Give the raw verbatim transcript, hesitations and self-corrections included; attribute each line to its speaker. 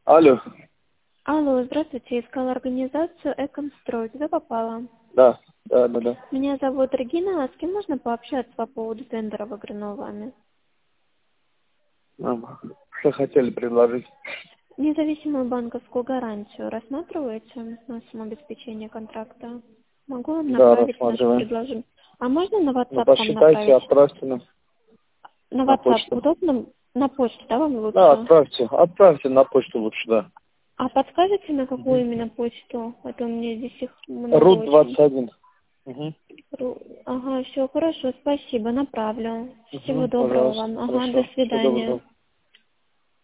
Speaker 1: Алло.
Speaker 2: Алло, здравствуйте. Искала организацию «Эконстрой». Туда попала?
Speaker 1: Да, да, да, да.
Speaker 2: Меня зовут Регина. А с кем можно пообщаться по поводу тендера в игру вами?
Speaker 1: Ага. Что хотели предложить?
Speaker 2: Независимую банковскую гарантию рассматриваете на сумму обеспечения контракта? Могу вам
Speaker 1: Да,
Speaker 2: направить наше
Speaker 1: рассматриваем.
Speaker 2: предложение. А можно на
Speaker 1: Ну,
Speaker 2: WhatsApp вам
Speaker 1: посчитайте,
Speaker 2: направить?
Speaker 1: отправьте на,
Speaker 2: На
Speaker 1: на
Speaker 2: WhatsApp
Speaker 1: почту.
Speaker 2: удобно? На почту, да, вам
Speaker 1: Да,
Speaker 2: лучше?
Speaker 1: отправьте. Отправьте на почту лучше, да.
Speaker 2: А подскажете, на какую
Speaker 1: Угу.
Speaker 2: именно почту? А то у меня здесь их много
Speaker 1: Рут
Speaker 2: очень.
Speaker 1: двадцать один. Угу.
Speaker 2: Ру- Ага, все хорошо, спасибо, направлю. Всего
Speaker 1: Угу,
Speaker 2: доброго
Speaker 1: пожалуйста.
Speaker 2: вам. Ага, до
Speaker 1: Хорошо. Всего
Speaker 2: свидания.
Speaker 1: доброго.